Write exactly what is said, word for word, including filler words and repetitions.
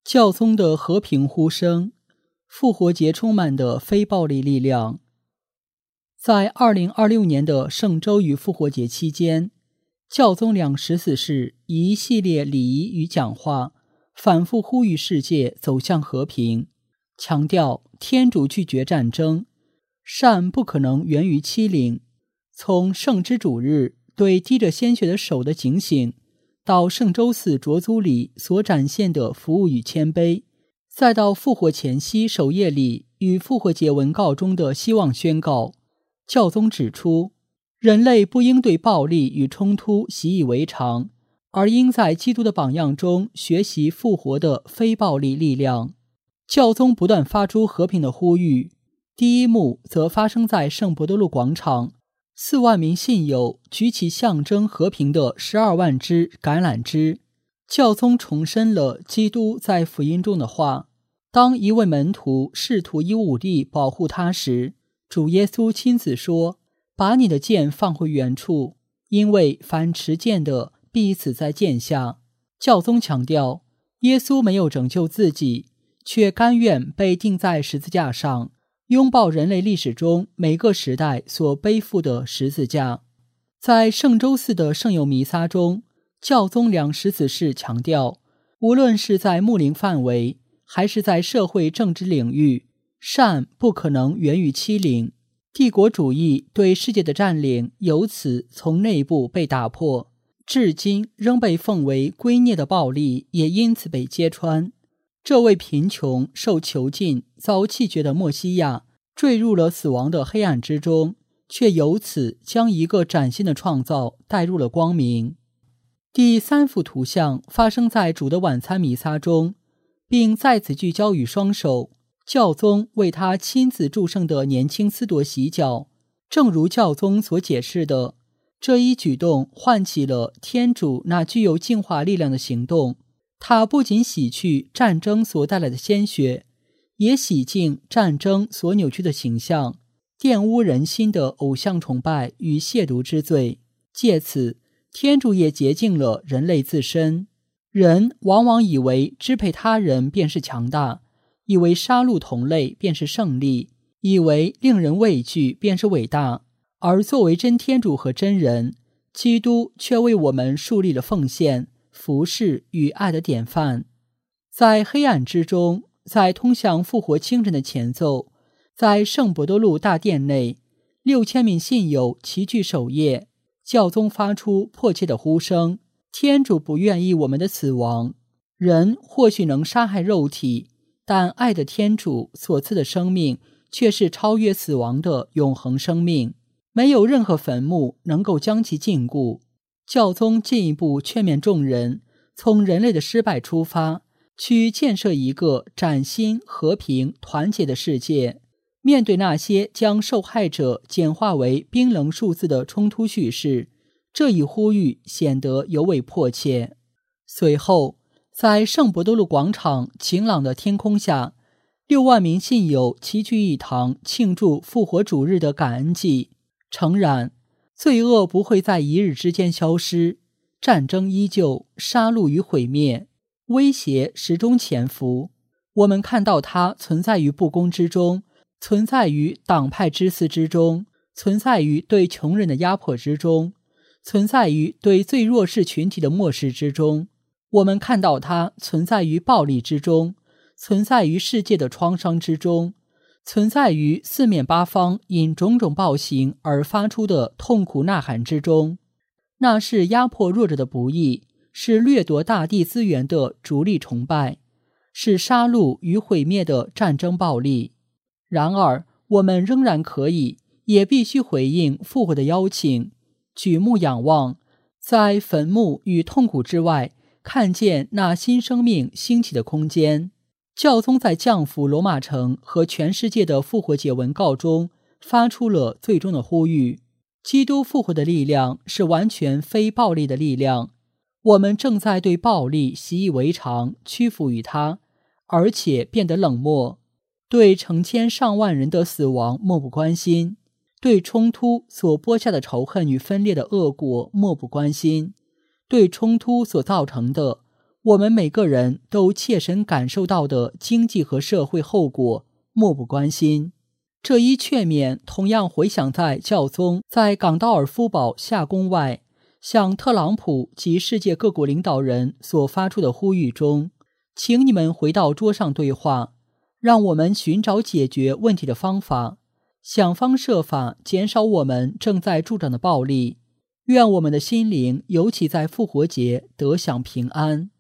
教宗的和平呼声，复活节充满的非暴力力量。在二零二六年的圣周与复活节期间，教宗两十四世以一系列礼仪与讲话，反复呼吁世界走向和平，强调天主拒绝战争，善不可能源于欺凌。从圣之主日对滴着鲜血的手的警醒，到圣周四卓祖礼所展现的服务与谦卑，再到复活前夕守夜礼与复活节文告中的希望宣告，教宗指出，人类不应对暴力与冲突习以为常，而应在基督的榜样中学习复活的非暴力力量。教宗不断发出和平的呼吁，第一幕则发生在圣伯多禄广场，四万名信友举起象征和平的十二万支橄榄枝。教宗重申了基督在福音中的话，当一位门徒试图以武力保护他时，主耶稣亲自说，把你的剑放回原处，因为凡持剑的必死在剑下。教宗强调，耶稣没有拯救自己，却甘愿被钉在十字架上，拥抱人类历史中每个时代所背负的十字架。在圣周四的圣友弥撒中，教宗两十四世强调，无论是在牧灵范围，还是在社会政治领域，善不可能源于欺凌。帝国主义对世界的占领由此从内部被打破，至今仍被奉为圭臬的暴力也因此被揭穿。这位贫穷、受囚禁、遭弃绝的默西亚坠入了死亡的黑暗之中，却由此将一个崭新的创造带入了光明。第三幅图像发生在主的晚餐弥撒中，并再次聚焦于双手，教宗为他亲自祝圣的年轻司铎洗脚。正如教宗所解释的，这一举动唤起了天主那具有净化力量的行动，它不仅洗去战争所带来的鲜血，也洗净战争所扭曲的形象，玷污人心的偶像崇拜与亵渎之罪。借此，天主也洁净了人类自身。人往往以为支配他人便是强大，以为杀戮同类便是胜利，以为令人畏惧便是伟大。而作为真天主和真人，基督却为我们树立了奉献、服侍与爱的典范。在黑暗之中，在通向复活清晨的前奏，在圣伯多禄大殿内，六千名信友齐聚守夜。教宗发出迫切的呼声，天主不愿意我们的死亡。人或许能杀害肉体，但爱的天主所赐的生命却是超越死亡的永恒生命，没有任何坟墓能够将其禁锢。教宗进一步劝勉众人，从人类的失败出发，去建设一个崭新、和平、团结的世界。面对那些将受害者简化为冰冷数字的冲突叙事，这一呼吁显得尤为迫切。随后，在圣伯多禄广场晴朗的天空下，六万名信友齐聚一堂，庆祝复活主日的感恩祭。诚然，罪恶不会在一日之间消失，战争依旧，杀戮与毁灭，威胁始终潜伏。我们看到它存在于不公之中，存在于党派之私之中，存在于对穷人的压迫之中，存在于对最弱势群体的漠视之中。我们看到它存在于暴力之中，存在于世界的创伤之中，存在于四面八方因种种暴行而发出的痛苦呐喊之中。那是压迫弱者的不义，是掠夺大地资源的逐利崇拜，是杀戮与毁灭的战争暴力。然而，我们仍然可以，也必须回应复活的邀请，举目仰望，在坟墓与痛苦之外，看见那新生命兴起的空间。教宗在降服罗马城和全世界的复活节文告中发出了最终的呼吁：基督复活的力量是完全非暴力的力量。我们正在对暴力习以为常，屈服于它，而且变得冷漠。对成千上万人的死亡漠不关心，对冲突所播下的仇恨与分裂的恶果漠不关心，对冲突所造成的我们每个人都切身感受到的经济和社会后果漠不关心。这一劝勉同样回响在教宗在港道尔夫堡夏宫外向特朗普及世界各国领导人所发出的呼吁中，请你们回到桌上对话，让我们寻找解决问题的方法，想方设法减少我们正在助长的暴力。愿我们的心灵尤其在复活节得享平安。